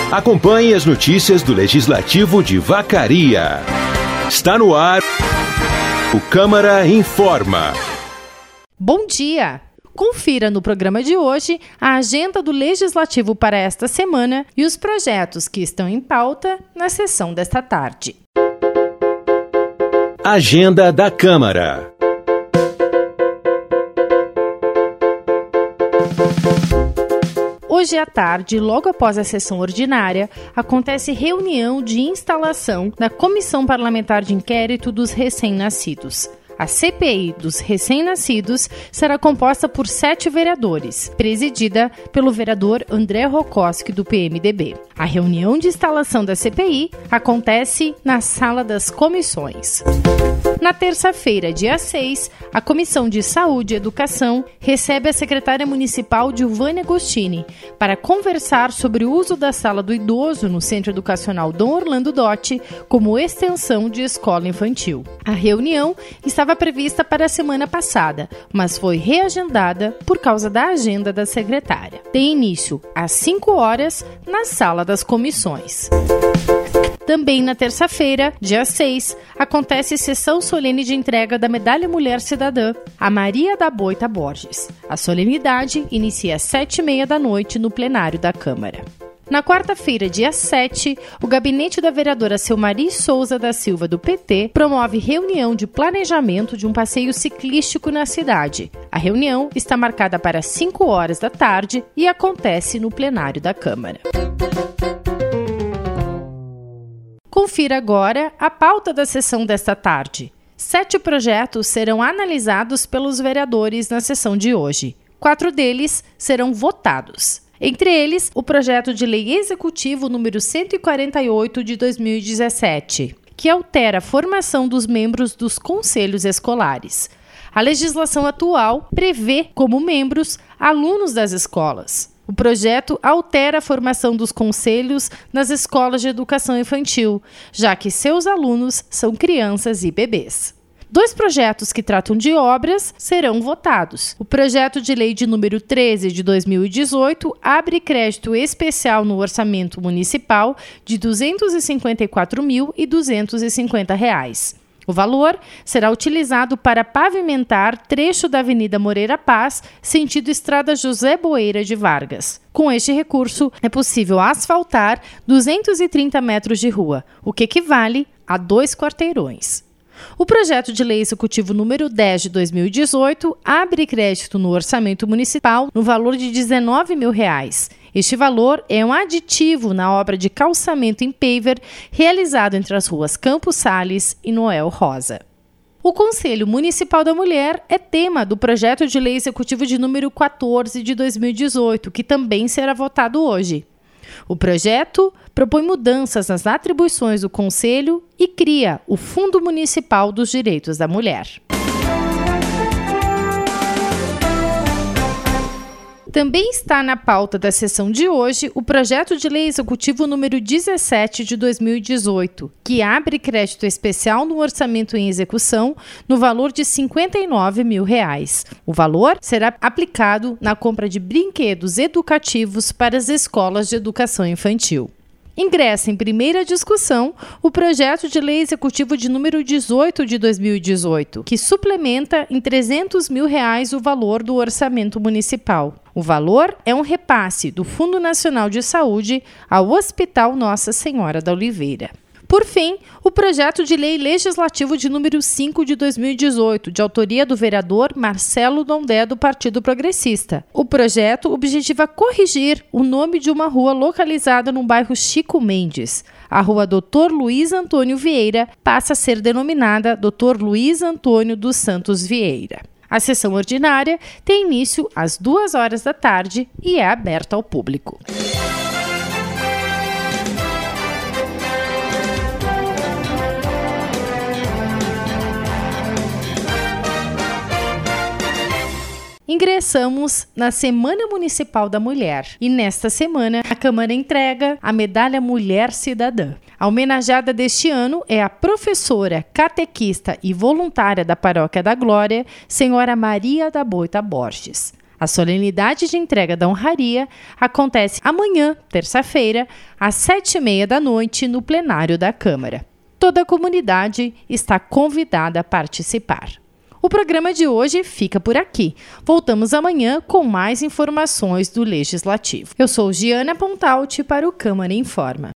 Acompanhe as notícias do Legislativo de Vacaria. Está no ar o Câmara Informa. Bom dia! Confira no programa de hoje a agenda do Legislativo para esta semana e os projetos que estão em pauta na sessão desta tarde. Agenda da Câmara. Hoje à tarde, logo após a sessão ordinária, acontece reunião de instalação da Comissão Parlamentar de Inquérito dos Recém-Nascidos. A CPI dos recém-nascidos será composta por 7 vereadores, presidida pelo vereador André Rokoski, do PMDB. A reunião de instalação da CPI acontece na Sala das Comissões. Na terça-feira, dia 6, a Comissão de Saúde e Educação recebe a secretária municipal Dilvânia Agostini para conversar sobre o uso da Sala do Idoso no Centro Educacional Dom Orlando Dotti como extensão de escola infantil. A reunião estava prevista para a semana passada, mas foi reagendada por causa da agenda da secretária. Tem início às 5 horas na Sala das Comissões. Também na terça-feira, dia 6, acontece sessão solene de entrega da Medalha Mulher Cidadã a Maria da Boita Borges. A solenidade inicia às 7h30 da noite no plenário da Câmara. Na quarta-feira, dia 7, o gabinete da vereadora Silmari Souza da Silva, do PT, promove reunião de planejamento de um passeio ciclístico na cidade. A reunião está marcada para 5 horas da tarde e acontece no plenário da Câmara. Confira agora a pauta da sessão desta tarde. 7 projetos serão analisados pelos vereadores na sessão de hoje. 4 deles serão votados. Entre eles, o projeto de lei executivo número 148 de 2017, que altera a formação dos membros dos conselhos escolares. A legislação atual prevê como membros alunos das escolas. O projeto altera a formação dos conselhos nas escolas de educação infantil, já que seus alunos são crianças e bebês. 2 projetos que tratam de obras serão votados. O projeto de lei de número 13 de 2018 abre crédito especial no orçamento municipal de R$ 254.250. O valor será utilizado para pavimentar trecho da Avenida Moreira Paz, sentido Estrada José Boeira de Vargas. Com este recurso, é possível asfaltar 230 metros de rua, o que equivale a 2 quarteirões. O projeto de lei executivo número 10 de 2018 abre crédito no orçamento municipal no valor de R$ 19 mil. Este valor é um aditivo na obra de calçamento em paver realizado entre as ruas Campos Sales e Noel Rosa. O Conselho Municipal da Mulher é tema do projeto de lei executivo de número 14 de 2018, que também será votado hoje. O projeto propõe mudanças nas atribuições do Conselho e cria o Fundo Municipal dos Direitos da Mulher. Também está na pauta da sessão de hoje o projeto de lei executivo número 17 de 2018, que abre crédito especial no orçamento em execução no valor de R$ 59 mil. O valor será aplicado na compra de brinquedos educativos para as escolas de educação infantil. Ingressa em primeira discussão o projeto de lei executivo de número 18 de 2018, que suplementa em R$ 300 mil o valor do orçamento municipal. O valor é um repasse do Fundo Nacional de Saúde ao Hospital Nossa Senhora da Oliveira. Por fim, o projeto de lei legislativo de número 5 de 2018, de autoria do vereador Marcelo Dondé, do Partido Progressista. O projeto objetiva corrigir o nome de uma rua localizada no bairro Chico Mendes. A rua Dr. Luiz Antônio Vieira passa a ser denominada Dr. Luiz Antônio dos Santos Vieira. A sessão ordinária tem início às 2 horas da tarde e é aberta ao público. Ingressamos na Semana Municipal da Mulher e nesta semana a Câmara entrega a Medalha Mulher Cidadã. A homenageada deste ano é a professora, catequista e voluntária da Paróquia da Glória, Senhora Maria da Boita Borges. A solenidade de entrega da honraria acontece amanhã, terça-feira, às 19h30, no plenário da Câmara. Toda a comunidade está convidada a participar. O programa de hoje fica por aqui. Voltamos amanhã com mais informações do Legislativo. Eu sou Giana Pontalti para o Câmara Informa.